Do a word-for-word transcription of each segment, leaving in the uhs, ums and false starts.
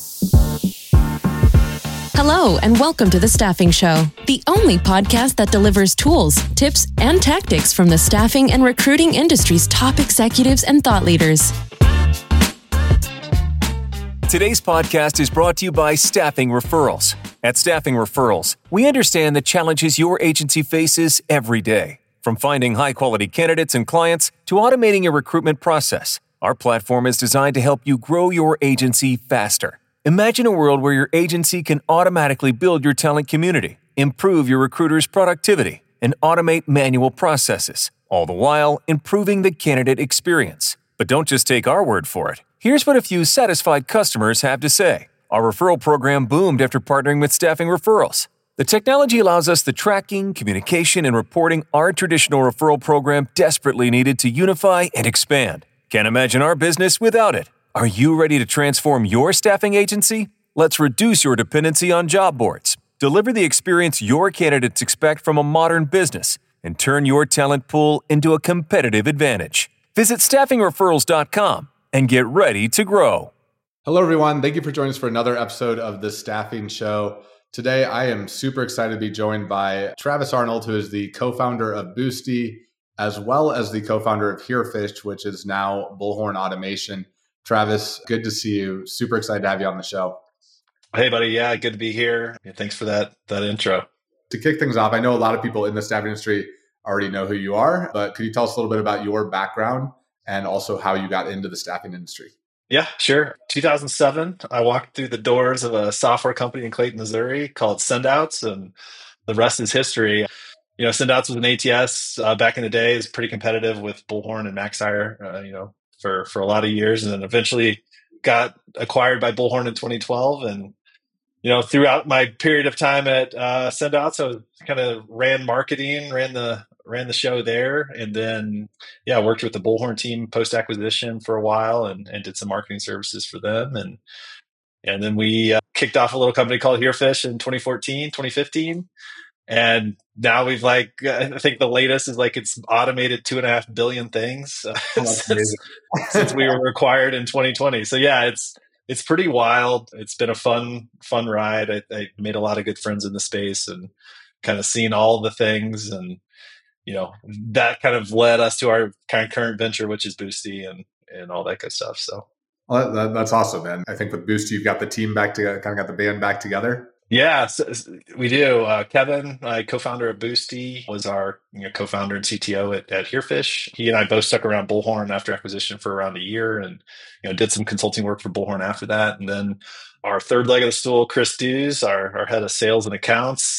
Hello, and welcome to The Staffing Show, the only podcast that delivers tools, tips, and tactics from the staffing and recruiting industry's top executives and thought leaders. Today's podcast is brought to you by Staffing Referrals. At Staffing Referrals, we understand the challenges your agency faces every day. From finding high-quality candidates and clients to automating your recruitment process, our platform is designed to help you grow your agency faster. Imagine a world where your agency can automatically build your talent community, improve your recruiters' productivity, and automate manual processes, all the while improving the candidate experience. But don't just take our word for it. Here's what a few satisfied customers have to say. Our referral program boomed after partnering with Staffing Referrals. The technology allows us the tracking, communication, and reporting our traditional referral program desperately needed to unify and expand. Can't imagine our business without it. Are you ready to transform your staffing agency? Let's reduce your dependency on job boards, deliver the experience your candidates expect from a modern business, and turn your talent pool into a competitive advantage. Visit staffing referrals dot com and get ready to grow. Hello, everyone. Thank you for joining us for another episode of The Staffing Show. Today, I am super excited to be joined by Travis Arnold, who is the co-founder of Boosty, as well as the co-founder of Herefish, which is now Bullhorn Automation. Travis, good to see you. Super excited to have you on the show. Hey, buddy. Yeah, good to be here. Yeah, thanks for that that intro. To kick things off, I know a lot of people in the staffing industry already know who you are, but could you tell us a little bit about your background and also how you got into the staffing industry? Yeah, sure. two thousand seven, I walked through the doors of a software company in Clayton, Missouri called Sendouts, and the rest is history. You know, Sendouts was an A T S uh, back in the day. It was pretty competitive with Bullhorn and MaxHire, uh, you know, for, for a lot of years, and then eventually got acquired by Bullhorn in twenty twelve. And, you know, throughout my period of time at uh, Sendouts, I was kind of ran marketing, ran the ran the show there, and then, yeah, worked with the Bullhorn team post-acquisition for a while and, and did some marketing services for them. And and then we uh, kicked off a little company called Herefish in twenty fourteen, twenty fifteen. And now we've like, I think the latest is like it's automated two and a half billion things uh, oh, since, since we were acquired in twenty twenty. So yeah, it's it's pretty wild. It's been a fun fun ride. I, I made a lot of good friends in the space and kind of seen all the things, and you know that kind of led us to our kind of current venture, which is Boosty and and all that good stuff. So well, that, that's awesome, man. I think with Boosty, you've got the team back together, kind of got the band back together. Yeah, so, we do. Uh, Kevin, my co-founder of Boosty, was our you know, co-founder and C T O at, at Herefish. He and I both stuck around Bullhorn after acquisition for around a year, and you know did some consulting work for Bullhorn after that. And then our third leg of the stool, Chris Dews, our, our head of sales and accounts,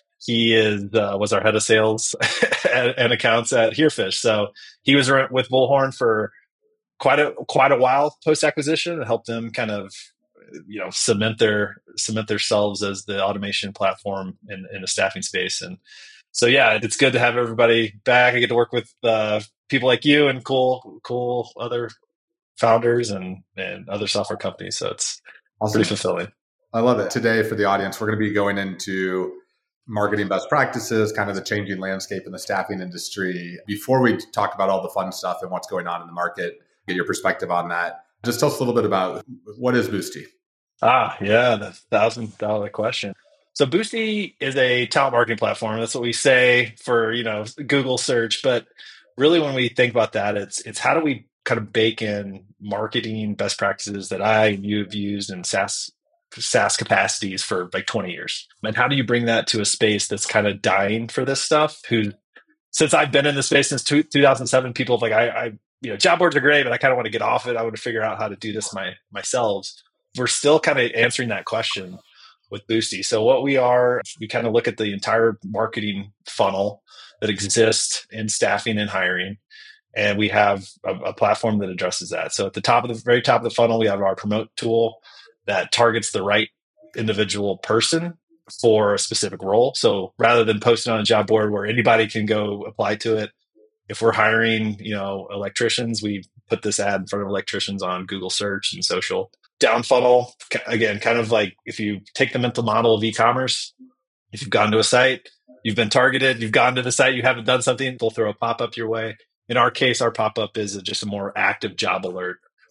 he is uh, was our head of sales and, and accounts at Herefish. So he was with Bullhorn for quite a quite a while post acquisition and helped them kind of you know cement their cement themselves as the automation platform in, in the staffing space. And so yeah, it's good to have everybody back. I get to work with uh, people like you and cool cool other founders and and other software companies. So it's awesome. Pretty fulfilling. I love it. Today for the audience, we're going to be going into marketing best practices, kind of the changing landscape in the staffing industry. Before we talk about all the fun stuff and what's going on in the market, get your perspective on that. Just tell us a little bit about what is Boosty? Ah, yeah, the thousand dollar question. So Boosty is a talent marketing platform. That's what we say for, you know, Google search. But really when we think about that, it's it's how do we kind of bake in marketing best practices that I and you have used in SaaS SaaS capacities for like twenty years. And how do you bring that to a space that's kind of dying for this stuff? Who, since I've been in the space since two thousand seven, people have like, I, I, you know, job boards are great, but I kind of want to get off it. I want to figure out how to do this my myself. We're still kind of answering that question with Boosty. So what we are, we kind of look at the entire marketing funnel that exists in staffing and hiring. And we have a, a platform that addresses that. So at the top of the very top of the funnel, we have our promote tool that targets the right individual person for a specific role. So rather than posting on a job board where anybody can go apply to it, if we're hiring, you know, electricians, we put this ad in front of electricians on Google search and social. Down funnel, again, kind of like if you take the mental model of e-commerce, if you've gone to a site, you've been targeted, you've gone to the site, you haven't done something, they'll throw a pop-up your way. In our case, our pop-up is just a more active job alert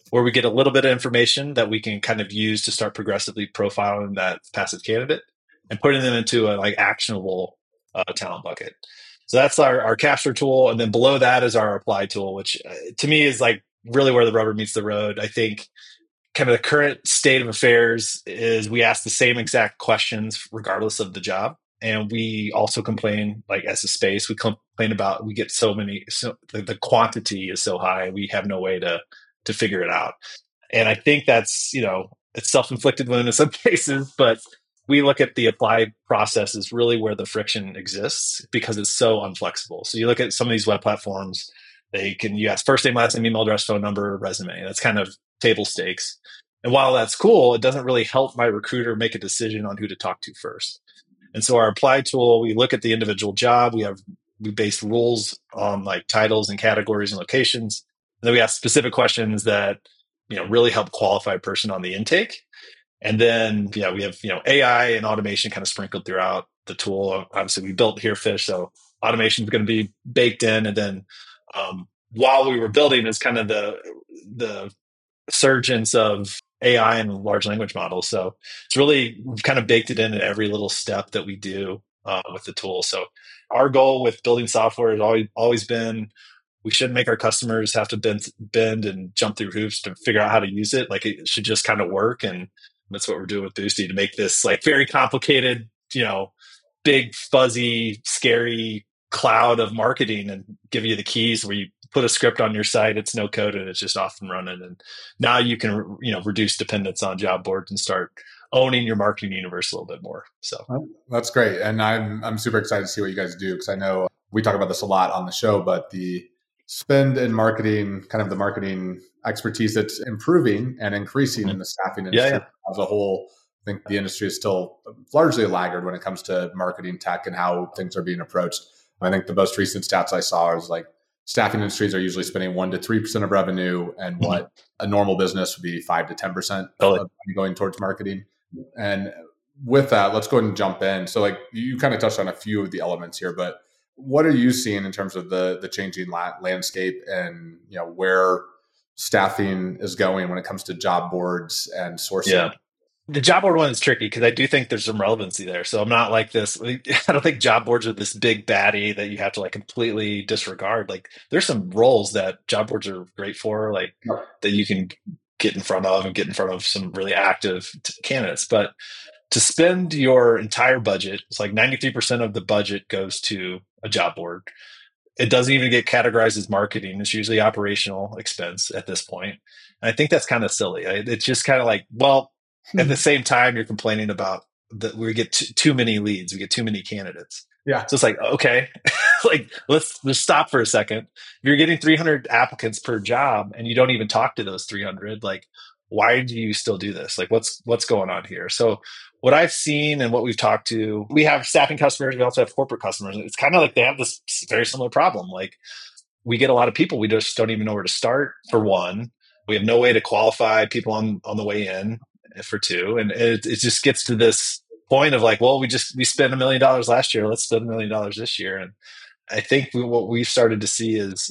where we get a little bit of information that we can kind of use to start progressively profiling that passive candidate and putting them into a like actionable uh, talent bucket. So that's our, our capture tool. And then below that is our apply tool, which uh, to me is like really where the rubber meets the road. I think kind of the current state of affairs is we ask the same exact questions regardless of the job. And we also complain, like as a space, we complain about, we get so many, so the, the quantity is so high, we have no way to to figure it out. And I think that's, you know, it's self-inflicted wound in some cases, but we look at the apply process as really where the friction exists because it's so unflexible. So you look at some of these web platforms, they can, you ask first name, last name, email address, phone number, resume. That's kind of table stakes. And while that's cool, it doesn't really help my recruiter make a decision on who to talk to first. And so our apply tool, we look at the individual job. We have, we base rules on like titles and categories and locations. And then we ask specific questions that, you know, really help qualify a person on the intake. And then, yeah, we have, you know, A I and automation kind of sprinkled throughout the tool. Obviously, we built Herefish, so automation is going to be baked in. And then um, while we were building is kind of the the surgence of A I and large language models. So it's really we've kind of baked it in at every little step that we do uh, with the tool. So our goal with building software has always always been we shouldn't make our customers have to bend, bend and jump through hoops to figure out how to use it. Like it should just kind of work. And that's what we're doing with Boosty to make this like very complicated, you know, big, fuzzy, scary cloud of marketing and give you the keys where you put a script on your site. It's no code and it's just off and running. And now you can, you know, reduce dependence on job boards and start owning your marketing universe a little bit more. So that's great. And I'm, I'm super excited to see what you guys do. Cause I know we talk about this a lot on the show, but the spend in marketing, kind of the marketing expertise that's improving and increasing mm-hmm. in the staffing industry yeah, yeah. as a whole. I think the industry is still largely a laggard when it comes to marketing tech and how things are being approached. I think the most recent stats I saw is like staffing industries are usually spending one to three percent of revenue, and mm-hmm. what a normal business would be five to ten percent totally. of going towards marketing. And with that, let's go ahead and jump in. So, like you kind of touched on a few of the elements here, but what are you seeing in terms of the the changing la- landscape and you know where staffing is going when it comes to job boards and sourcing? Yeah. The job board one is tricky because I do think there's some relevancy there. So I'm not like this. I don't think job boards are this big baddie that you have to like completely disregard. Like there's some roles that job boards are great for, like yeah. that you can get in front of and get in front of some really active t- candidates. But to spend your entire budget, it's like ninety-three percent of the budget goes to a job board. It doesn't even get categorized as marketing. It's usually operational expense at this point. And I think that's kind of silly. It's just kind of like, well, at the same time, you're complaining about that we get t- too many leads, we get too many candidates. Yeah. So it's like, okay, like let's just stop for a second. If you're getting three hundred applicants per job and you don't even talk to those three hundred, like, why do you still do this? Like, what's what's going on here? So what I've seen and what we've talked to, we have staffing customers, we also have corporate customers. It's kind of like they have this very similar problem. Like we get a lot of people, we just don't even know where to start for one. We have no way to qualify people on, on the way in for two. And it, it just gets to this point of like, well, we just, we spent a million dollars last year. Let's spend a million dollars this year. And I think we, what we've started to see is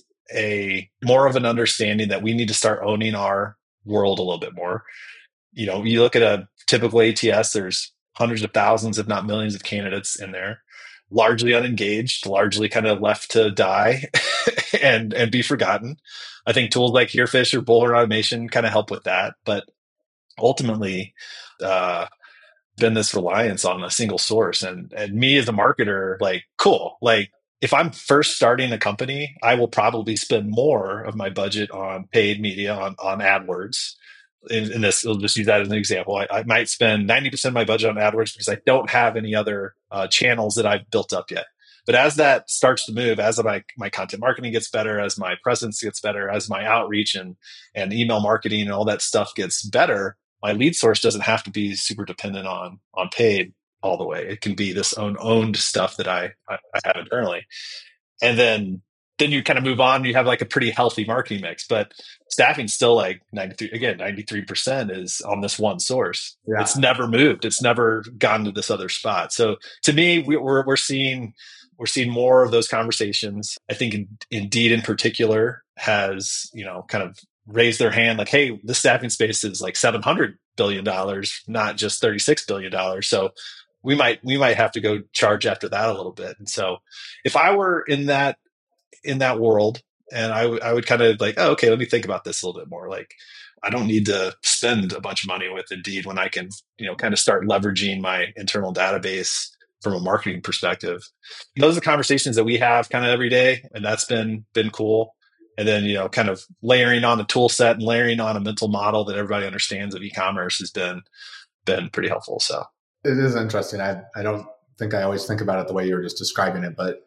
a more of an understanding that we need to start owning our world a little bit more. You know, you look at a typical A T S, there's hundreds of thousands, if not millions of candidates in there, largely unengaged, largely kind of left to die and, and be forgotten. I think tools like Herefish or Bullhorn Automation kind of help with that. But ultimately, uh, been this reliance on a single source. And, and me as a marketer, like, cool. Like, if I'm first starting a company, I will probably spend more of my budget on paid media, on, on AdWords. In, in this, we'll just use that as an example. I, I might spend ninety percent of my budget on AdWords because I don't have any other uh, channels that I've built up yet. But as that starts to move, as my, my content marketing gets better, as my presence gets better, as my outreach and, and email marketing and all that stuff gets better, my lead source doesn't have to be super dependent on, on paid all the way. It can be this own owned stuff that I, I, I have internally. And then, then you kind of move on, you have like a pretty healthy marketing mix, but staffing still like ninety-three, again, ninety-three percent is on this one source. Yeah. It's never moved. It's never gone to this other spot. So to me, we, we're, we're seeing, we're seeing more of those conversations. I think in, Indeed in particular has, you know, kind of raise their hand like, hey, this staffing space is like seven hundred billion dollars, not just thirty-six billion dollars. So we might we might have to go charge after that a little bit. And so if I were in that in that world, and I, w- I would kind of like, oh, okay, let me think about this a little bit more. Like, I don't need to spend a bunch of money with Indeed when I can, you know, kind of start leveraging my internal database from a marketing perspective. Those are the conversations that we have kind of every day, and that's been been cool. And then, you know, kind of layering on the tool set and layering on a mental model that everybody understands of e-commerce has been been pretty helpful. So it is interesting. I I don't think I always think about it the way you were just describing it, but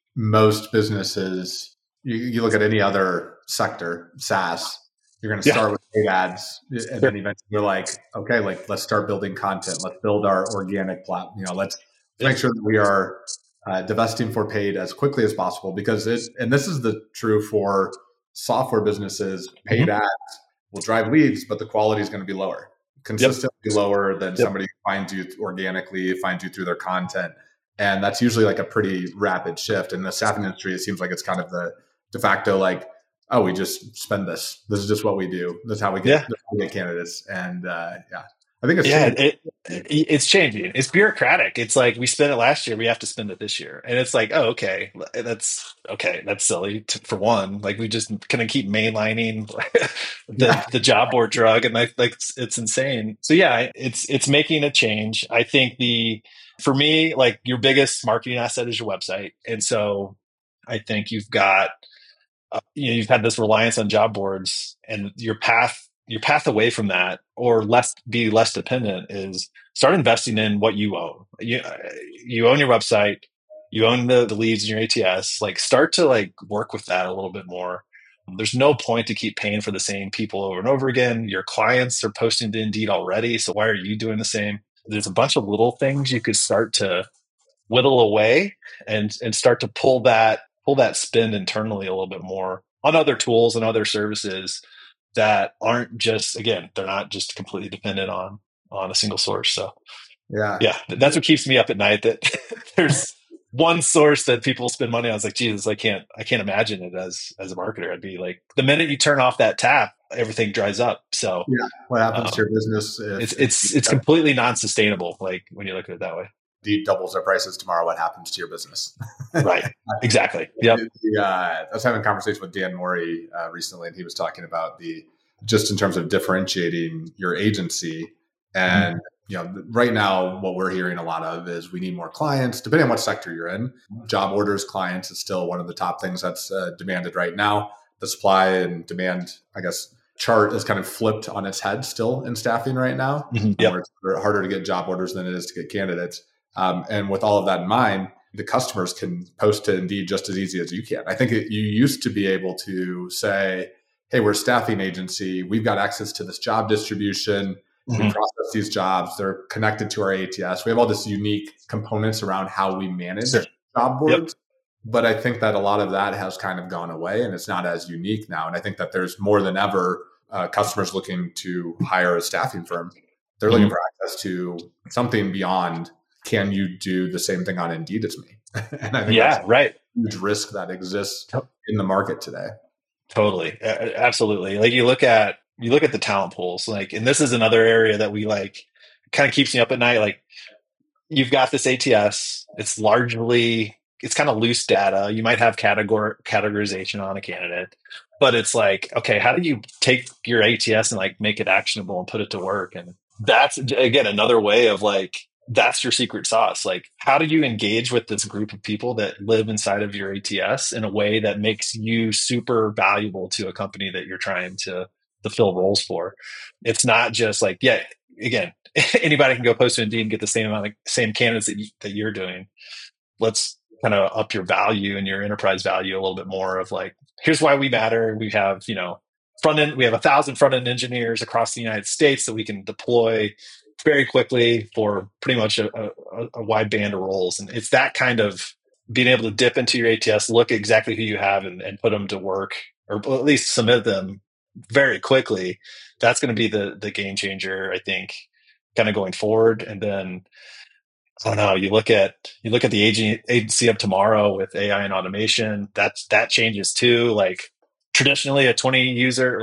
most businesses, you, you look at any other sector, SaaS, you're going to start yeah. with paid ads, and sure. then eventually you're like, okay, like let's start building content. Let's build our organic platform. You know, let's yeah. make sure that we are uh, divesting for paid as quickly as possible, because it, and this is the true for software businesses. Paid mm-hmm. ads will drive leads, but the quality is going to be lower, consistently yep. lower than yep. somebody who finds you organically, finds you through their content. And that's usually like a pretty rapid shift. In the staffing industry, it seems like it's kind of the de facto, like, oh, we just spend this. This is just what we do. That's how we get, yeah. we get candidates. And uh, yeah, I think it's yeah, it, it, it's changing. It's bureaucratic. It's like we spent it last year, we have to spend it this year, and it's like, oh, okay, that's okay. That's silly to, for one. Like we just kind of keep mainlining the yeah. the job board drug, and like like it's, it's insane. So yeah, it's it's making a change. I think the for me, like your biggest marketing asset is your website, and so I think you've got uh, you know you've had this reliance on job boards, and your path. Your path away from that, or less be less dependent, is start investing in what you own. You you own your website, you own the, the leads in your A T S. Like start to like work with that a little bit more. There's no point to keep paying for the same people over and over again. Your clients are posting to Indeed already, so why are you doing the same? There's a bunch of little things you could start to whittle away and and start to pull that pull that spend internally a little bit more on other tools and other services that aren't just, again, they're not just completely dependent on on a single source. So yeah, yeah, that's what keeps me up at night, that there's one source that people spend money on. It's like, Jesus, I can't I can't imagine it as as a marketer. I'd be like, the minute you turn off that tap, everything dries up. So yeah, what happens um, to your business? If, it's it's it's completely non-sustainable, like when you look at it that way. Indeed doubles their prices tomorrow, what happens to your business? Right. Exactly. Yep. The, uh, I was having a conversation with Dan Mori uh, recently, and he was talking about the, just in terms of differentiating your agency. And, mm-hmm. you know, right now, what we're hearing a lot of is we need more clients, depending on what sector you're in. Job orders clients is still one of the top things that's uh, demanded right now. The supply and demand, I guess, chart is kind of flipped on its head still in staffing right now. Mm-hmm. Yep. Where it's harder to get job orders than it is to get candidates. Um, and with all of that in mind, the customers can post to Indeed just as easy as you can. I think it, you used to be able to say, hey, we're a staffing agency. We've got access to this job distribution. Mm-hmm. We process these jobs. They're connected to our A T S. We have all this unique components around how we manage sure. job boards. Yep. But I think that a lot of that has kind of gone away, and it's not as unique now. And I think that there's more than ever uh, customers looking to hire a staffing firm. They're mm-hmm. looking for access to something beyond, can you do the same thing on Indeed as me? And I think yeah, that's right. a huge risk that exists in the market today. Totally. Uh, absolutely. Like you look at, you look at the talent pools, like, and this is another area that we like, kind of keeps me up at night. Like you've got this A T S, it's largely, it's kind of loose data. You might have category categorization on a candidate, but it's like, okay, how do you take your A T S and like make it actionable and put it to work? And that's, again, another way of like, that's your secret sauce. Like, how do you engage with this group of people that live inside of your A T S in a way that makes you super valuable to a company that you're trying to, to fill roles for? It's not just like, yeah, again, anybody can go post to Indeed and get the same amount of same candidates that, you, that you're doing. Let's kind of up your value and your enterprise value a little bit more of like, here's why we matter. We have, you know, front end, we have a thousand front end engineers across the United States that we can deploy very quickly for pretty much a, a, a wide band of roles. And it's that kind of being able to dip into your A T S, look exactly who you have and, and put them to work, or at least submit them very quickly. That's going to be the the game changer, I think, kind of going forward. And then, I don't know, you look at, you look at the agency, agency of tomorrow with A I and automation, that's, that changes too. Like traditionally a twenty user, like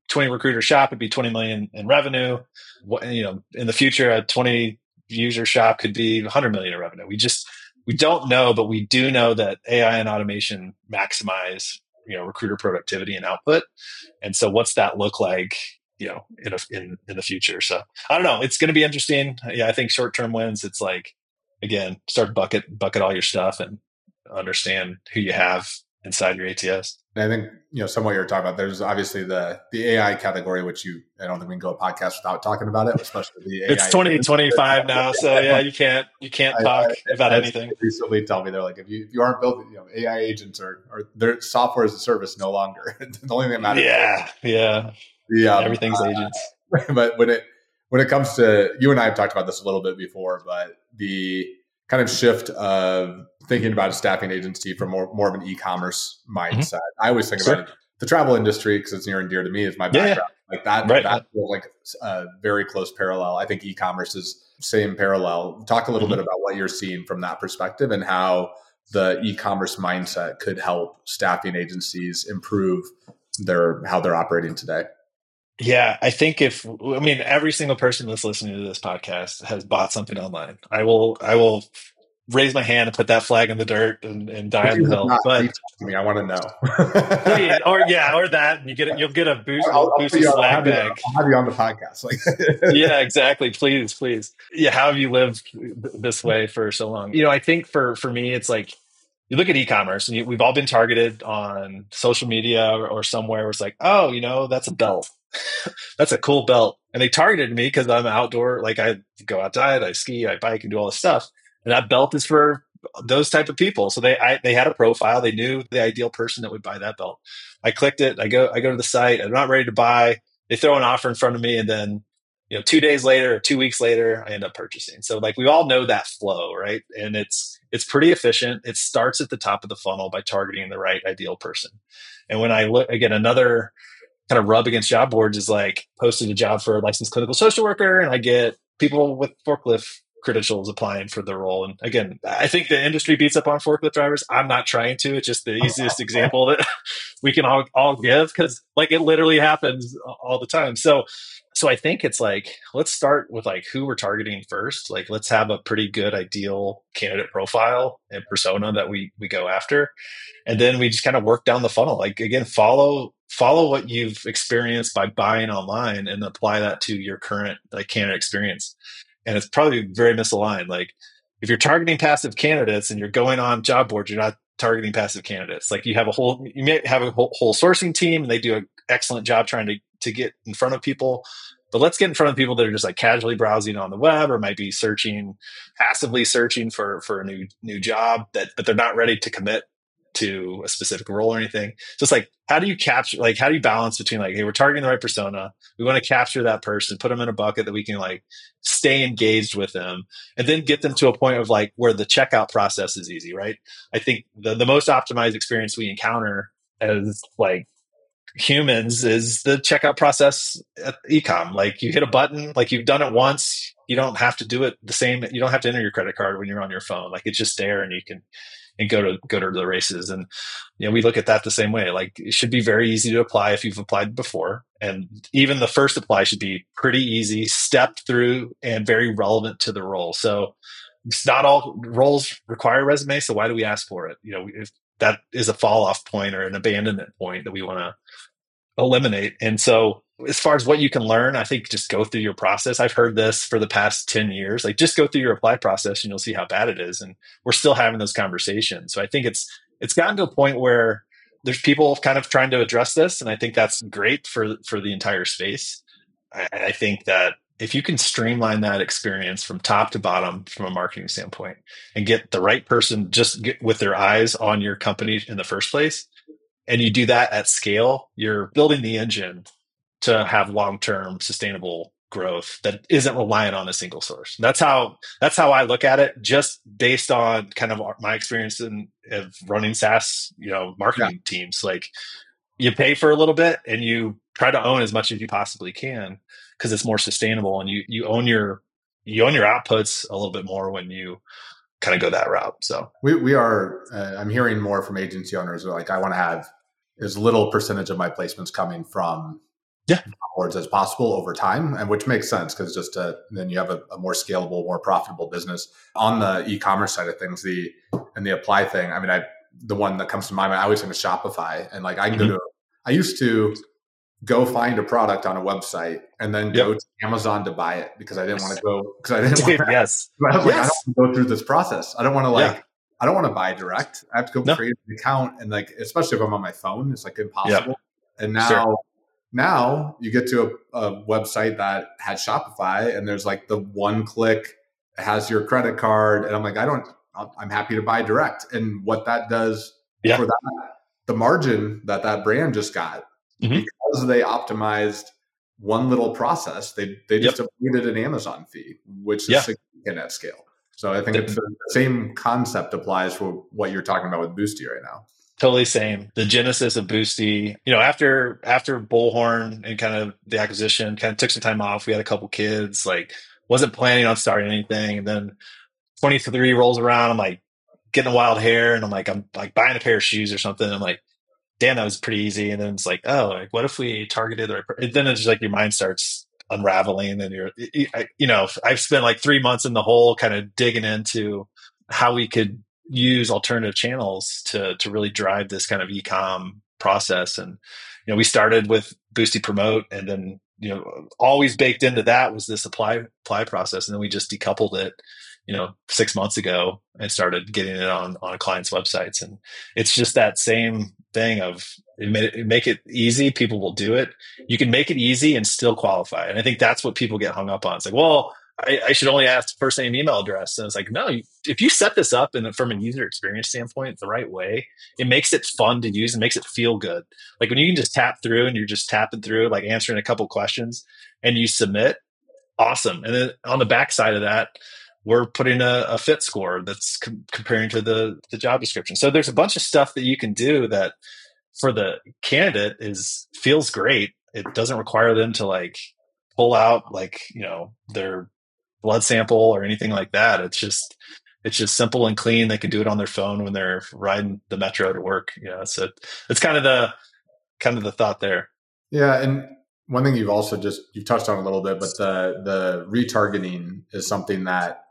twenty recruiter shop, it'd be twenty million in revenue. What, you know, in the future, a twenty user shop could be one hundred million in revenue. We just, we don't know, but we do know that A I and automation maximize, you know, recruiter productivity and output. And so what's that look like, you know, in a, in, in the future? So I don't know. It's going to be interesting. Yeah. I think short-term wins, it's like, again, start bucket, bucket all your stuff and understand who you have inside your A T S. And I think, you know, some of what you're talking about, there's obviously the the A I category, which you, I don't think we can go a podcast without talking about it, especially the A I. It's twenty twenty-five now. So yeah, you can't, you can't talk I, I, about I anything. Recently tell me, they're like, if you, if you aren't building, you know, A I agents or, or their software as a service no longer. The only thing that matters. Yeah. Yeah. The, um, Everything's uh, agents. But when it, when it comes to, you and I have talked about this a little bit before, but the kind of shift of thinking about a staffing agency from more, more of an e-commerce mindset. Mm-hmm. I always think sure. about it, the travel industry, because it's near and dear to me, is my background. Yeah. Like that, right. that feels like a very close parallel. I think e-commerce is same parallel. Talk a little mm-hmm. bit about what you're seeing from that perspective and how the e-commerce mindset could help staffing agencies improve their, how they're operating today. Yeah, I think if, I mean, every single person that's listening to this podcast has bought something online. I will, I will raise my hand and put that flag in the dirt and, and die on the hill. Not, but me, I want to know. please, or yeah, or that, and you get it, you'll get a boost, I'll, I'll boosty flag bag. I'll have you on the podcast. Yeah, exactly. Please, please. Yeah, how have you lived this way for so long? You know, I think for for me, it's like, you look at e-commerce and you, we've all been targeted on social media or, or somewhere where it's like, oh, you know, that's a belt. That's a cool belt. And they targeted me because I'm outdoor. Like I go outside, I ski, I bike and do all this stuff. And that belt is for those type of people. So they, I, they had a profile. They knew the ideal person that would buy that belt. I clicked it. I go, I go to the site. I'm not ready to buy. They throw an offer in front of me. And then, you know, two days later or two weeks later, I end up purchasing. So like, we all know that flow, right? And it's, it's pretty efficient. It starts at the top of the funnel by targeting the right ideal person. And when I look, again, another kind of rub against job boards is like posted a job for a licensed clinical social worker, and I get people with forklift credentials applying for the role. And again, I think the industry beats up on forklift drivers. I'm not trying to. It's just the easiest example that we can all, all give, because like it literally happens all the time. So so I think it's like, let's start with like who we're targeting first. Like, let's have a pretty good ideal candidate profile and persona that we we go after. And then we just kind of work down the funnel. Like, again, follow follow what you've experienced by buying online and apply that to your current like candidate experience. And it's probably very misaligned. Like, if you're targeting passive candidates and you're going on job boards, you're not targeting passive candidates. Like, you have a whole, you may have a whole, whole sourcing team and they do an excellent job trying to, to get in front of people. But let's get in front of people that are just like casually browsing on the web or might be searching, passively searching for, for a new, new job that, but they're not ready to commit to a specific role or anything. So it's like, how do you capture, like, how do you balance between like, hey, we're targeting the right persona. We want to capture that person, put them in a bucket that we can like stay engaged with them, and then get them to a point of like where the checkout process is easy, right? I think the, the most optimized experience we encounter as like humans is the checkout process at e-com. Like, you hit a button, like you've done it once. You don't have to do it the same. You don't have to enter your credit card when you're on your phone. Like, it's just there and you can, and go to go to the races. And you know, we look at that the same way. Like, it should be very easy to apply if you've applied before. And even the first apply should be pretty easy, stepped through, and very relevant to the role. So it's not all roles require a resume. So why do we ask for it? You know, if that is a fall off point or an abandonment point that we want to eliminate. And so as far as what you can learn, I think just go through your process. I've heard this for the past ten years, like just go through your apply process and you'll see how bad it is. And we're still having those conversations. So I think it's, it's gotten to a point where there's people kind of trying to address this. And I think that's great for, for the entire space. I, I think that if you can streamline that experience from top to bottom from a marketing standpoint and get the right person just get with their eyes on your company in the first place, and you do that at scale, you're building the engine to have long-term sustainable growth that isn't reliant on a single source. That's how, that's how I look at it, just based on kind of my experience in of running SaaS, you know, marketing yeah. teams. Like, you pay for a little bit and you try to own as much as you possibly can because it's more sustainable, and you, you own your, you own your outputs a little bit more when you kind of go that route. So we, we are, uh, I'm hearing more from agency owners who are like, I want to have as little percentage of my placements coming from Yeah. boards as possible over time, and which makes sense because just to, then you have a, a more scalable, more profitable business. On the e-commerce side of things, the and the apply thing, I mean, I the one that comes to my mind, I always think of Shopify, and like I can mm-hmm. go to, I used to go find a product on a website and then go yep. to Amazon to buy it because I didn't want to go because I didn't want to, yes. I was yes. like, I don't want to go through this process. I don't want to like, yeah. I don't want to buy direct. I have to go no. create an account, and like, especially if I'm on my phone, it's like impossible. Yep. And now, sure. now you get to a, a website that has Shopify, and there's like the one click, it has your credit card, and I'm like, I don't, I'm happy to buy direct. And what that does yeah. for that, the margin that that brand just got, mm-hmm. because they optimized one little process, they they just yep. avoided an Amazon fee, which is yeah. significant at scale. So I think it's the same concept applies for what you're talking about with Boosty right now. Totally same. The genesis of Boosty, you know, after after Bullhorn and kind of the acquisition, kind of took some time off. We had a couple kids, like wasn't planning on starting anything. And then twenty-three rolls around, I'm like getting a wild hair, and I'm like, I'm like buying a pair of shoes or something. I'm like, damn, that was pretty easy. And then it's like, oh, like what if we targeted the right per-? Then it's just like your mind starts unraveling, and you're, you know, I've spent like three months in the hole kind of digging into how we could use alternative channels to to really drive this kind of e-com process. And, you know, we started with Boosty Promote, and then, you know, always baked into that was this apply apply process. And then we just decoupled it, you know, six months ago and started getting it on, on clients' websites. And it's just that same thing of it made it, make it easy. People will do it. You can make it easy and still qualify. And I think that's what people get hung up on. It's like, well, I, I should only ask first name, email address. And it's like, no, you, if you set this up and from a user experience standpoint, the right way, it makes it fun to use and makes it feel good. Like when you can just tap through and you're just tapping through, like answering a couple questions and you submit, awesome. And then on the backside of that, we're putting a, a fit score that's com- comparing to the, the job description. So there's a bunch of stuff that you can do that for the candidate is feels great. It doesn't require them to like pull out like, you know, their blood sample or anything like that. It's just, it's just simple and clean. They can do it on their phone when they're riding the metro to work. You know, so it's kind of the, kind of the thought there. Yeah. And one thing you've also just, you've touched on a little bit, but the, the retargeting is something that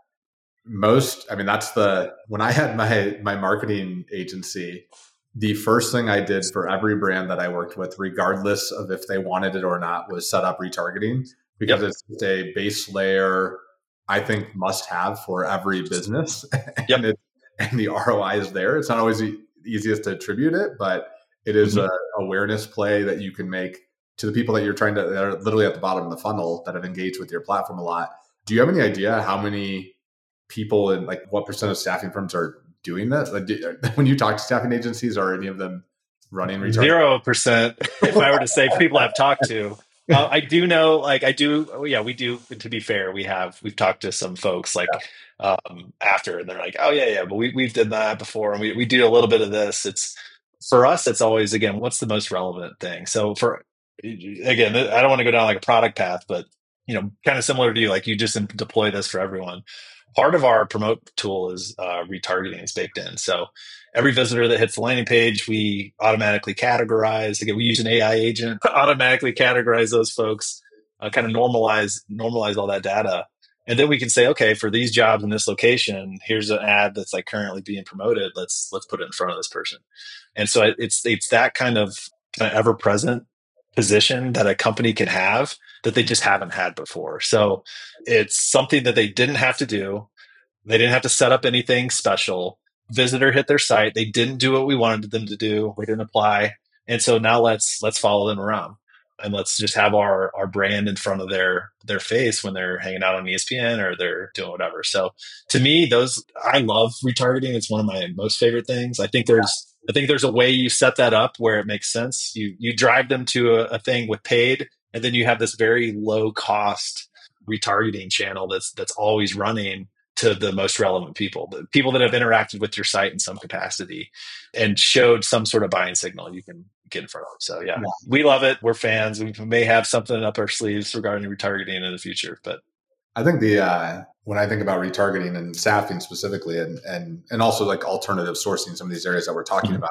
most, I mean, that's the, when I had my, my marketing agency, the first thing I did for every brand that I worked with, regardless of if they wanted it or not, was set up retargeting, because yep. it's a base layer, I think, must have for every business. Yep. and, it, and the R O I is there. It's not always the easiest to attribute it, but it is mm-hmm. a awareness play that you can make to the people that you're trying to, that are literally at the bottom of the funnel that have engaged with your platform a lot. Do you have any idea how many people and like what percent of staffing firms are doing that? Like, do, when you talk to staffing agencies, are any of them running retargeting? Zero percent. If I were to say people I've talked to, uh, I do know, like I do. Oh yeah, we do. To be fair, we have, we've talked to some folks like yeah. um, after, and they're like, oh yeah, yeah, but we, we've done that before. And we, we do a little bit of this. It's for us, it's always, again, what's the most relevant thing? So for, again, I don't want to go down like a product path, but, you know, kind of similar to you, like you just deploy this for everyone. Part of our promote tool is uh, retargeting is baked in. So every visitor that hits the landing page, we automatically categorize. Again, we use an A I agent to automatically categorize those folks, uh, kind of normalize normalize all that data. And then we can say, okay, for these jobs in this location, here's an ad that's like currently being promoted. Let's let's put it in front of this person. And so it's it's that kind of, kind of ever-present position that a company can have that they just haven't had before. So it's something that they didn't have to do. They didn't have to set up anything special. Visitor hit their site. They didn't do what we wanted them to do. We didn't apply. And so now let's let's follow them around and let's just have our our brand in front of their their face when they're hanging out on E S P N or they're doing whatever. So to me, those, I love retargeting. It's one of my most favorite things. I think there's I think there's a way you set that up where it makes sense. You you drive them to a, a thing with paid, and then you have this very low cost retargeting channel that's that's always running to the most relevant people, the people that have interacted with your site in some capacity and showed some sort of buying signal you can get in front of. So yeah, yeah. we love it. We're fans. We may have something up our sleeves regarding retargeting in the future, but I think the uh, when I think about retargeting and staffing specifically, and and and also like alternative sourcing, some of these areas that we're talking mm-hmm. about,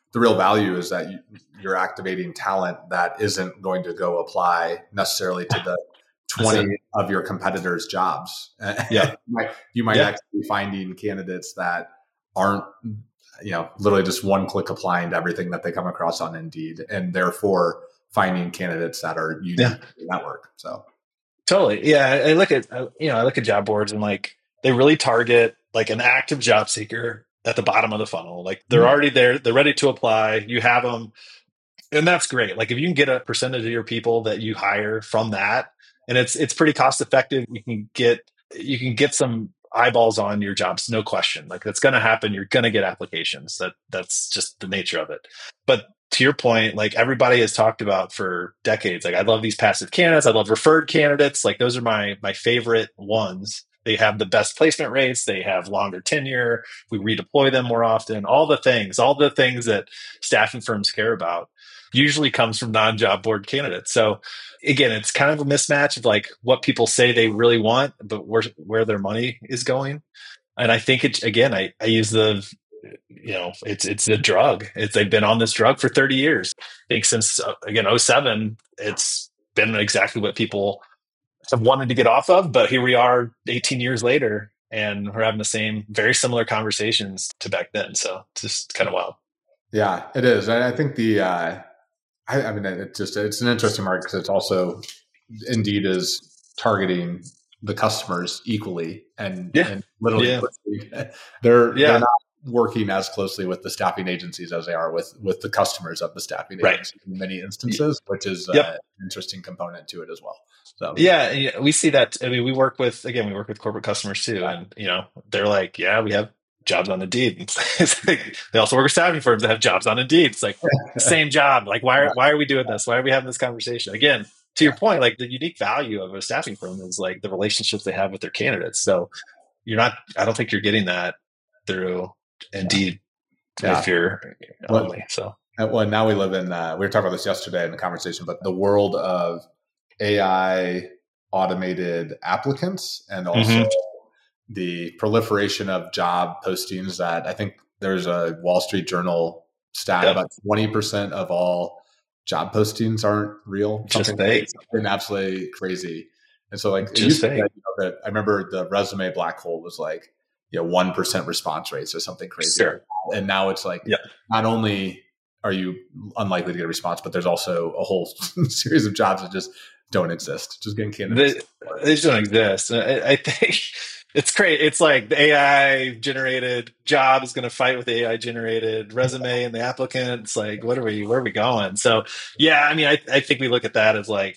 the real value is that you, you're activating talent that isn't going to go apply necessarily to the twenty of your competitors' jobs. Yeah. you might, you might yeah. actually be finding candidates that aren't, you know, literally just one click applying to everything that they come across on Indeed, and therefore finding candidates that are unique Yeah. to the network. So totally. Yeah. I look at, you know, I look at job boards and like they really target like an active job seeker at the bottom of the funnel. Like they're Mhm. already there. They're ready to apply. You have them. And that's great. Like if you can get a percentage of your people that you hire from that, and it's it's pretty cost effective, you can get you can get some eyeballs on your jobs, no question. Like that's going to happen. You're going to get applications. That that's just the nature of it. But to your point, like everybody has talked about for decades, like I love these passive candidates. I love referred candidates. Like those are my my favorite ones. They have the best placement rates. They have longer tenure. We redeploy them more often. All the things, all the things that staffing firms care about usually comes from non-job board candidates. So again, it's kind of a mismatch of like what people say they really want, but where where their money is going. And I think it again, I, I use the, you know, it's it's a drug. It's they've been on this drug for thirty years. I think since uh, again oh seven, it's been exactly what people have wanted to get off of. But here we are, eighteen years later, and we're having the same, very similar conversations to back then. So it's just kind of wild. Yeah, it is. And I think the, uh, I, I mean, it just, it's an interesting market because it's also, Indeed is targeting the customers equally and, Yeah. and literally Yeah. they're, Yeah. they're not working as closely with the staffing agencies as they are with, with the customers of the staffing Right. agencies in many instances, which is Yep. uh, an interesting component to it as well. So Yeah, yeah, we see that. I mean, we work with, again, we work with corporate customers too. And, you know, they're like, yeah, we have jobs on Indeed. It's like, they also work with staffing firms that have jobs on Indeed. It's like the same job. Like, why are, why are we doing this? Why are we having this conversation? Again, to your point, like the unique value of a staffing firm is like the relationships they have with their candidates. So you're not, I don't think you're getting that through Indeed Yeah. if you're Well, only. So, well, now we live in, uh, we were talking about this yesterday in the conversation, but the world of A I automated applicants and also mm-hmm. the proliferation of job postings that I think there's a Wall Street Journal stat yep. about twenty percent of all job postings aren't real. Just fake. Something absolutely crazy. And so like, just fake. That, you know, that I remember the resume black hole was like, you know, one percent response rates or something crazy. Sure. And now it's like, yep. not only are you unlikely to get a response, but there's also a whole series of jobs that just don't exist. Just getting candidates. They, they just don't exist. I, I think it's great. It's like the A I generated job is going to fight with the A I generated resume and the applicant. It's like, what are we, where are we going? So yeah, I mean, I, I think we look at that as like,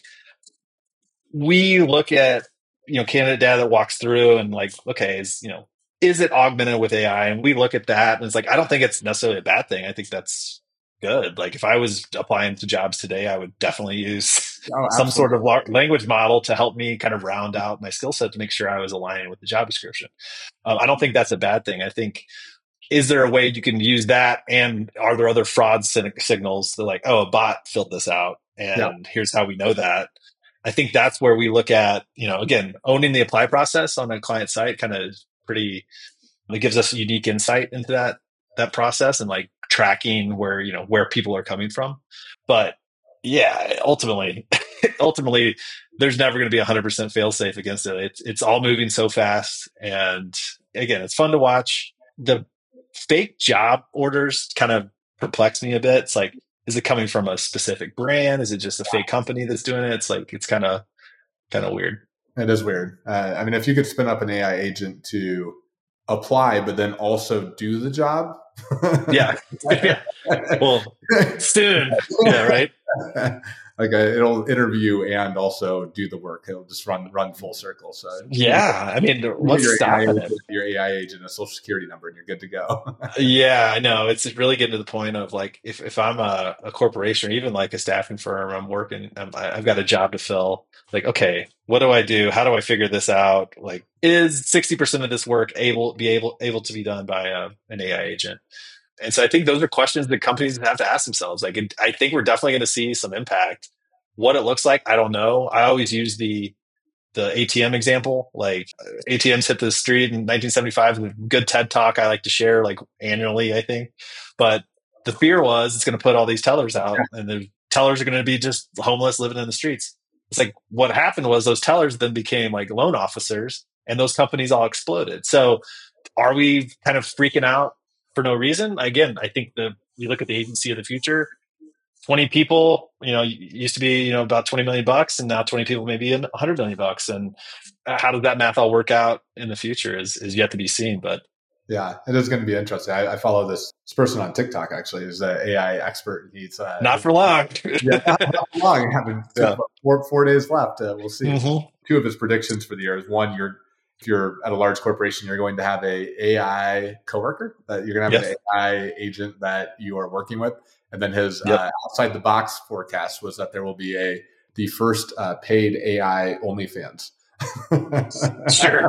we look at, you know, candidate data that walks through and like, okay, is, you know, is it augmented with A I? And we look at that and it's like, I don't think it's necessarily a bad thing. I think that's good. Like if I was applying to jobs today, I would definitely use oh, some sort of la- language model to help me kind of round out my skill set to make sure I was aligning with the job description. Um, I don't think that's a bad thing. I think, is there a way you can use that? And are there other fraud sig- signals that like, oh, a bot filled this out and yeah. here's how we know that. I think that's where we look at, you know, again, owning the apply process on a client site kind of pretty, it gives us a unique insight into that, that process and like tracking where, you know, where people are coming from. But yeah, ultimately, ultimately there's never going to be a hundred percent fail safe against it. It's, it's all moving so fast. And again, it's fun to watch. The fake job orders kind of perplex me a bit. It's like, is it coming from a specific brand? Is it just a fake company that's doing it? It's like, it's kind of, kind of weird. It is weird. Uh, I mean, if you could spin up an A I agent to apply, but then also do the job. yeah. yeah. Well, soon. Yeah. Right. Like a, it'll interview and also do the work. It'll just run run full circle. So yeah, I mean, what's stopping it? Your A I agent, a social security number, and you're good to go. Yeah, I know. It's really getting to the point of like, if, if I'm a, a corporation or even like a staffing firm, I'm working, I'm, I've got a job to fill. Like, okay, what do I do? How do I figure this out? Like, is sixty percent of this work able be able able to be done by a, an A I agent? And so I think those are questions that companies have to ask themselves. Like, I think we're definitely going to see some impact. What it looks like, I don't know. I always use the the A T M example. Like A T Ms hit the street in nineteen seventy-five. Good TED talk I like to share like annually, I think. But the fear was it's going to put all these tellers out, and the tellers are going to be just homeless living in the streets. It's like what happened was those tellers then became like loan officers, and those companies all exploded. So are we kind of freaking out for no reason? Again, I think the we look at the agency of the future, twenty people, you know, used to be, you know, about twenty million bucks, and now twenty people maybe one hundred million bucks. And how does that math all work out in the future is, is yet to be seen. But yeah, it is going to be interesting. I, I follow this, this person on TikTok, actually, who's an A I expert. He's uh, not for long. yeah, not, not for long. Having yeah. four, four days left. Uh, we'll see. Mm-hmm. Two of his predictions for the year is one, you're if you're at a large corporation, you're going to have a AI coworker, that you're going to have yes. an A I agent that you are working with. And then his yep. uh, outside the box forecast was that there will be a the first uh, paid A I OnlyFans. Sure.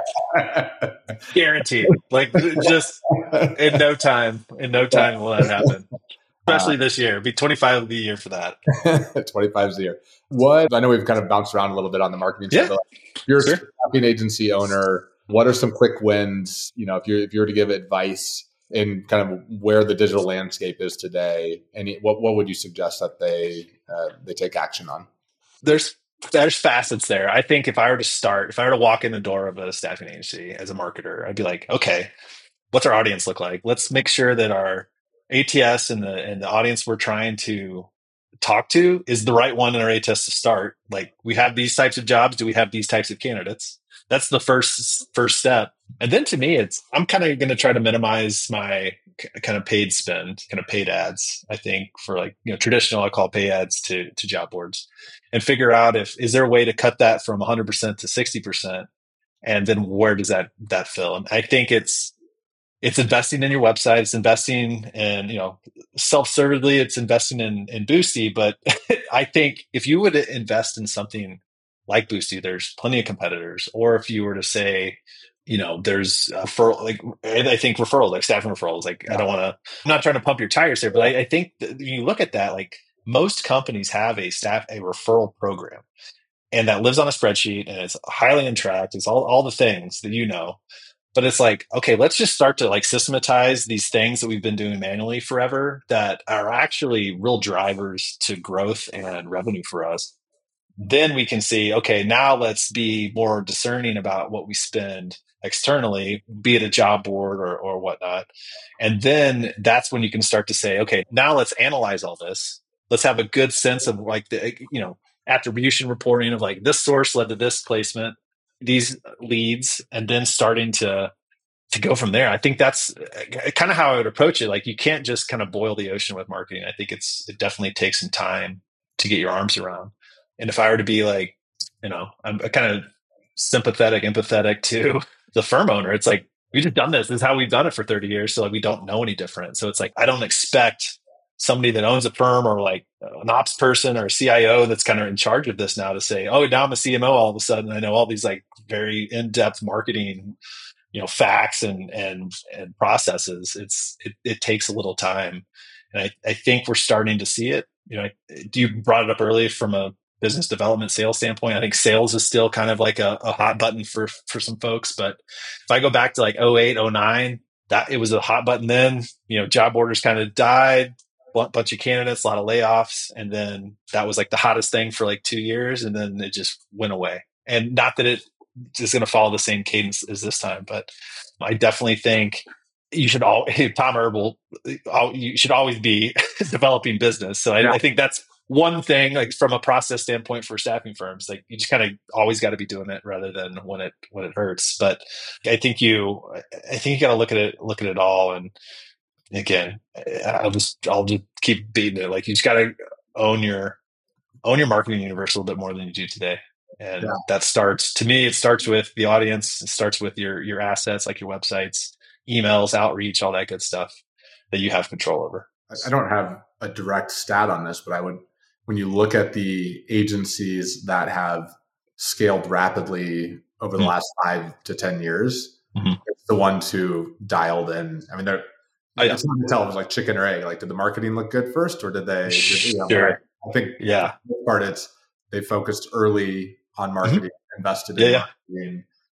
Guaranteed. Like just in no time, in no time will that happen. Especially uh, this year. Be twenty-five will be a year for that. twenty-five is the year. What I know we've kind of bounced around a little bit on the marketing yeah. side. But if you're sure. a staffing agency owner, what are some quick wins? You know, if you're if you were to give advice in kind of where the digital landscape is today, any what what would you suggest that they uh, they take action on? There's there's facets there. I think if I were to start, if I were to walk in the door of a staffing agency as a marketer, I'd be like, okay, what's our audience look like? Let's make sure that our A T S and the and the audience we're trying to talk to is the right one in our A T S to start. Like, we have these types of jobs. Do we have these types of candidates? That's the first first step. And then to me, it's I'm kind of going to try to minimize my c- kind of paid spend, kind of paid ads. I think for like, you know, traditional, I call pay ads to to job boards, and figure out if is there a way to cut that from one hundred percent to sixty percent, and then where does that that fill? And I think it's it's investing in your website, it's investing in, you know, self-servedly, it's investing in in Boosty. But I think if you would invest in something like Boosty, there's plenty of competitors. Or if you were to say, you know, there's referral, like I think referrals, like staffing referrals. Like yeah. I don't want to, I'm not trying to pump your tires here, but I, I think that when you look at that, like most companies have a staff, a referral program, and that lives on a spreadsheet, and it's highly untracked. It's all all the things that you know. But it's like, okay, let's just start to like systematize these things that we've been doing manually forever that are actually real drivers to growth and revenue for us. Then we can see, okay, now let's be more discerning about what we spend externally, be it a job board or, or whatnot. And then that's when you can start to say, okay, now let's analyze all this. Let's have a good sense of like the, you know, attribution reporting of like this source led to this placement, these leads, and then starting to to go from there. I think that's kind of how I would approach it. Like, you can't just kind of boil the ocean with marketing. I think it's it definitely takes some time to get your arms around. And if I were to be like, you know, I'm kind of sympathetic, empathetic to the firm owner, it's like, we've just done this. This is how we've done it for thirty years. So like, we don't know any different. So it's like, I don't expect somebody that owns a firm or like an ops person or a C I O that's kind of in charge of this now to say, oh, now I'm a C M O all of a sudden. I know all these like very in-depth marketing, you know, facts and and and processes. It's it, it takes a little time. And I, I think we're starting to see it. You know, you brought it up earlier from a business development sales standpoint. I think sales is still kind of like a, a hot button for for some folks. But if I go back to like oh eight, oh nine, that it was a hot button then. You know, job orders kind of died, bunch of candidates, a lot of layoffs, and then that was like the hottest thing for like two years, and then it just went away. And not that it is going to follow the same cadence as this time, but I definitely think you should all Tom Herbal, you should always be developing business. So I, yeah. I think that's one thing, like from a process standpoint for staffing firms, like you just kind of always got to be doing it rather than when it when it hurts. But I think you, I think you got to look at it, look at it all. And again, I'll just I'll just keep beating it. Like, you just got to own your own your marketing universe a little bit more than you do today. And yeah. that starts, to me, it starts with the audience. It starts with your your assets, like your websites, emails, outreach, all that good stuff that you have control over. I don't have a direct stat on this, but I would, when you look at the agencies that have scaled rapidly over the mm-hmm. last five to ten years, mm-hmm. it's the ones who dialed in. I mean, they're I, it's hard to tell if it was like chicken or egg. Like, did the marketing look good first, or did they? Did, you know, sure. I think yeah. the part it's they focused early on marketing, mm-hmm. invested yeah, in yeah. marketing,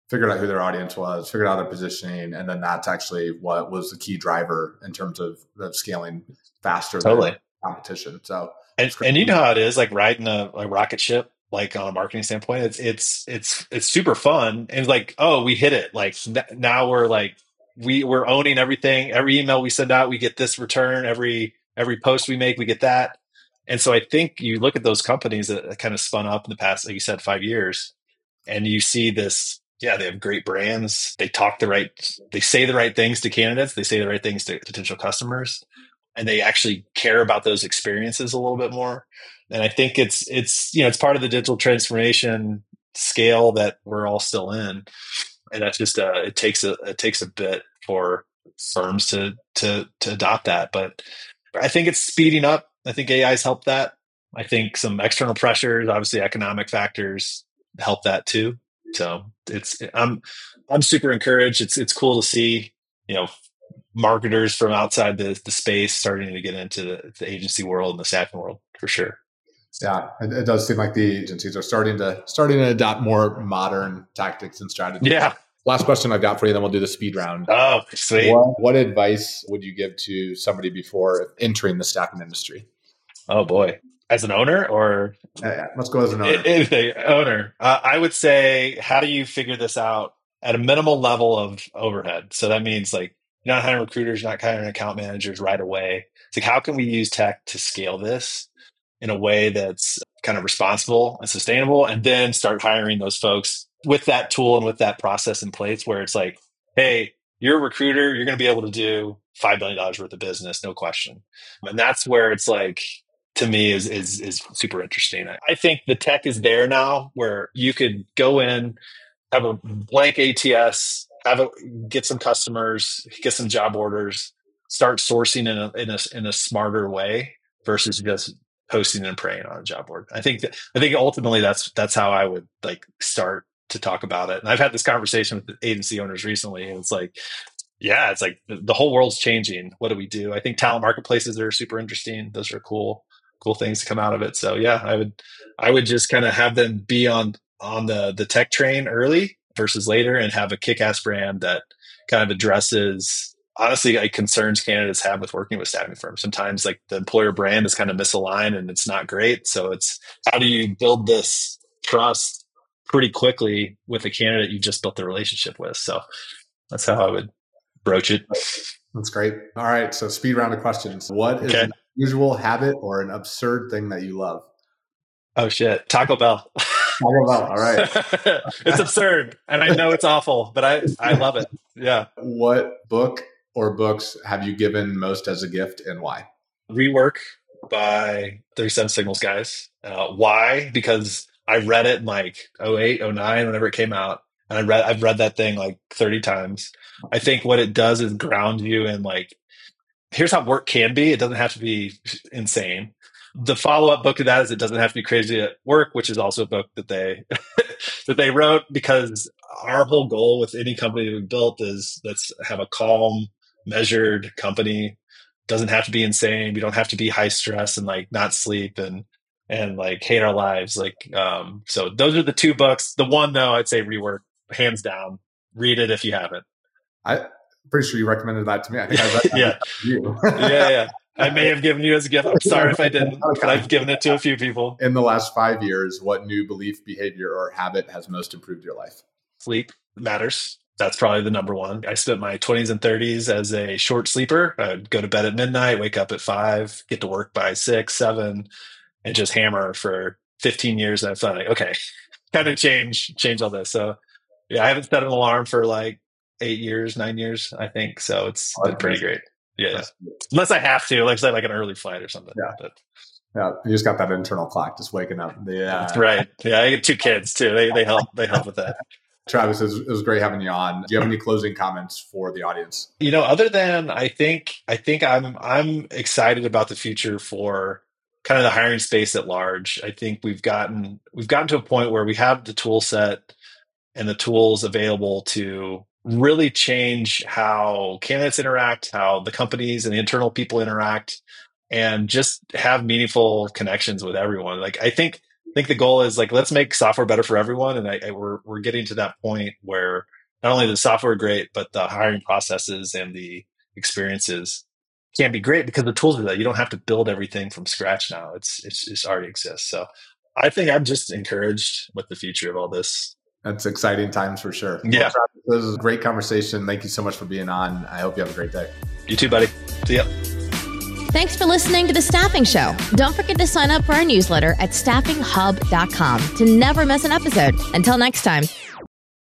figured out who their audience was, figured out their positioning, and then that's actually what was the key driver in terms of, of scaling faster Totally. than competition. So, and, and you know how it is, like riding a, a rocket ship, like on a marketing standpoint, it's it's it's it's super fun, and it's like, oh, we hit it. Like n- now we're like we we're owning everything. Every email we send out, we get this return. Every every post we make, we get that. And so I think you look at those companies that kind of spun up in the past, like you said, five years, and you see this. Yeah, they have great brands. They talk the right, they say the right things to candidates. They say the right things to potential customers, and they actually care about those experiences a little bit more. And I think it's, it's, you know, it's part of the digital transformation scale that we're all still in. And that's just, uh, it takes a, it takes a bit for firms to, to, to adopt that. But I think it's speeding up. I think A I's helped that. I think some external pressures, obviously economic factors help that too. So it's I'm I'm super encouraged. It's it's cool to see, you know, marketers from outside the, the space starting to get into the, the agency world and the staffing world for sure. Yeah, it, it does seem like the agencies are starting to starting to adopt more modern tactics and strategies. Yeah. Last question I've got for you, then we'll do the speed round. Oh, sweet. What, what advice would you give to somebody before entering the staffing industry? Oh boy. As an owner or? Yeah, yeah. Let's go as an owner. Anything, owner. Uh, I would say, how do you figure this out at a minimal level of overhead? So that means like you're not hiring recruiters, you're not hiring account managers right away. It's like, how can we use tech to scale this in a way that's kind of responsible and sustainable, and then start hiring those folks with that tool and with that process in place where it's like, hey, you're a recruiter, you're going to be able to do five billion dollars worth of business, no question. And that's where it's like, to me is, is, is super interesting. I think the tech is there now where you could go in, have a blank A T S, have a, get some customers, get some job orders, start sourcing in a, in a, in a smarter way versus just posting and praying on a job board. I think that, I think ultimately that's, that's how I would like start to talk about it. And I've had this conversation with the agency owners recently, and it's like, yeah, it's like the, the whole world's changing. What do we do? I think talent marketplaces are super interesting. Those are cool. cool things to come out of it. So yeah, I would, I would just kind of have them be on, on the, the tech train early versus later, and have a kick-ass brand that kind of addresses, honestly, like concerns candidates have with working with staffing firms. Sometimes like the employer brand is kind of misaligned and it's not great. So it's, how do you build this trust pretty quickly with a candidate you just built the relationship with? So that's how I would broach it. That's great. All right. So speed round of questions. What is okay. an unusual habit or an absurd thing that you love? Oh shit. Taco Bell. Taco Bell. All right. It's absurd. And I know it's awful, but I, I love it. Yeah. What book or books have you given most as a gift, and why? Rework by thirty-seven Signals guys. Uh, why? Because I read it in like oh eight, oh nine, whenever it came out. And I read, I've read that thing like thirty times. I think what it does is ground you in like, here's how work can be. It doesn't have to be insane. The follow-up book to that is It Doesn't Have to Be Crazy at Work, which is also a book that they that they wrote, because our whole goal with any company that we built is let's have a calm, measured company. Doesn't have to be insane. We don't have to be high stress and like not sleep and and like hate our lives. Like um, so those are the two books. The one though, I'd say Rework, hands down. Read it if you haven't. I'm pretty sure you recommended that to me. I think I read that yeah. to you. yeah, yeah. I may have given you as a gift. I'm sorry if I didn't, but I've given it to a few people. In the last five years, what new belief, behavior, or habit has most improved your life? Sleep matters. That's probably the number one. I spent my twenties and thirties as a short sleeper. I'd go to bed at midnight, wake up at five, get to work by six, seven, and just hammer for fifteen years. And I thought, like, okay, kind of change, change all this. So yeah, I haven't set an alarm for like eight years, nine years, I think. So it's oh, been pretty great. Yeah, yeah. Unless I have to, like say like an early flight or something. Yeah. But, yeah, you just got that internal clock just waking up. Yeah, that's right. Yeah, I get two kids too. They they help. They help with that. Travis, it was, it was great having you on. Do you have any closing comments for the audience? You know, other than I think I think I'm I'm excited about the future for kind of the hiring space at large. I think we've gotten we've gotten to a point where we have the tool set and the tools available to really change how candidates interact, how the companies and the internal people interact, and just have meaningful connections with everyone. Like I think I think the goal is like, let's make software better for everyone. And I, I, we're, we're getting to that point where not only the software great, but the hiring processes and the experiences can be great because the tools are there. You don't have to build everything from scratch now. It's, it's, it's already exists. So I think I'm just encouraged with the future of all this. That's exciting times for sure. Yeah. Well, Travis, this was a great conversation. Thank you so much for being on. I hope you have a great day. You too, buddy. See ya. Thanks for listening to The Staffing Show. Don't forget to sign up for our newsletter at staffing hub dot com to never miss an episode. Until next time.